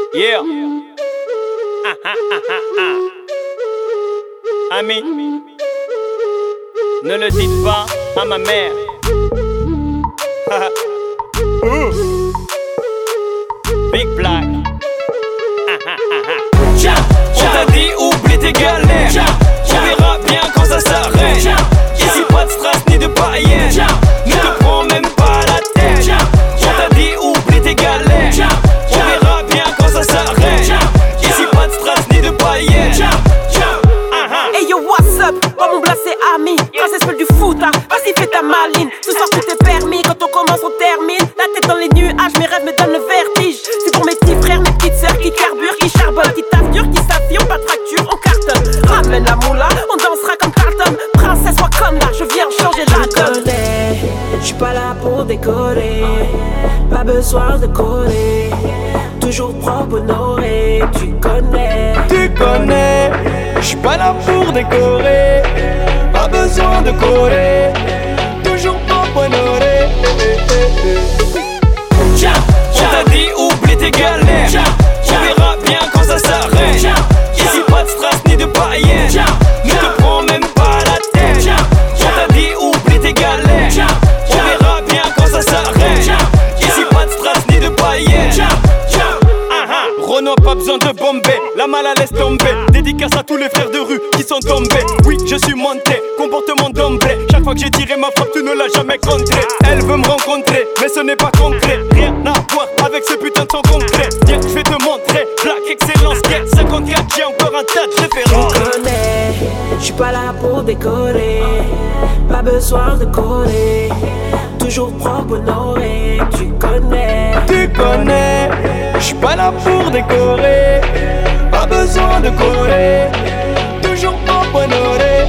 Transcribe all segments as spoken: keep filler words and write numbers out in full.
Yeah. Ah, ah, ah, ah, ah. Ami, ne le dites pas à ma mère. Ooh. Big Black. Ah, ah, ah, ah. On t'a dit oublie tes galères. On verra bien quand ça s'arrête. Ici pas de strass ni de paillettes. Ne te prends même pas la tête. On t'a dit oublie tes galères. On verra bien quand ça s'arrête. Ici pas de strass ni de paillettes. Hey yo, what's up? Oh mon blas c'est Ami. Princesse seule du foot, hein. Vas-y fais ta maline. Ce soir tout est permis, quand on commence on termine. La tête dans les nuages, mes rêves me donnent le vertige. C'est pour mes petits frères, mes petites sœurs qui carburent, qui charbonnent, qui taffent dur, qui s'affirment, pas de fracture, on cartonne. Ramène la moula, on dansera comme Carlton. Princesse, sois comme là, je viens changer la donne. J'suis pas là pour décoller, pas besoin de coller. Toujours propre, honoré, tu connais. Tu connais, j'suis pas là pour décorer, pas besoin de coller. Toujours propre, honoré. On t'a dit oublie tes galères. On verra bien quand ça s'arrête. Ici pas de strass ni de paillettes. Ne te prends même pas la tête. On t'a dit oublie tes galères. On verra bien quand ça s'arrête. Ici pas de strass ni de paillettes. Renault, pas besoin de bomber, la mala laisse tomber. Dédicace à tous les frères de rue qui sont tombés. Oui, je suis monté, comportement d'omblé. Chaque fois que j'ai tiré ma frappe, tu ne l'as jamais contré. Elle veut me rencontrer, mais ce n'est pas concret. Rien à voir avec ce putain de son concret. Viens, je vais te montrer, Black Excellence, Guerre cinquante-quatre, j'ai encore un tas de références. Tu connais, j'suis pas là pour décorer, pas besoin de coller. Toujours propre, honoré, tu connais. Tu connais, j'suis pas là pour décorer, pas besoin de coller. Toujours propre, honoré.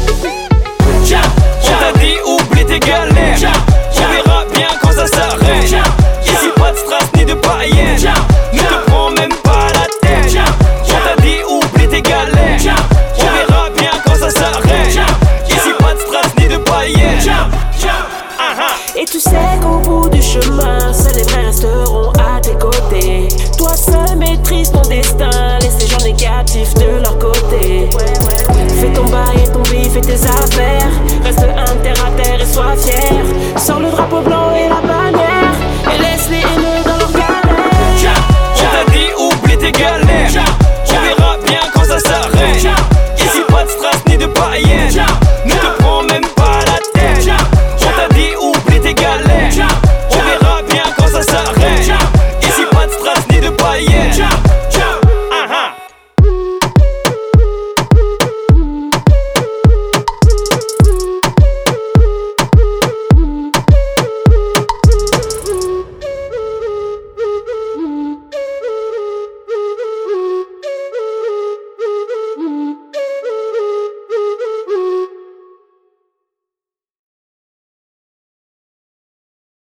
On t'a dit oublie tes galères. On verra bien quand ça s'arrête.